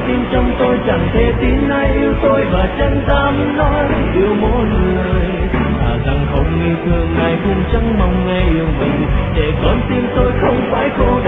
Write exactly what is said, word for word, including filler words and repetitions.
tim trong tôi chẳng thể tin ai yêu tôi và chẳng dám nói yêu một lời. Thà rằng không yêu thương ai cũng chẳng mong ai yêu mình, để con tim tôi không phải khổ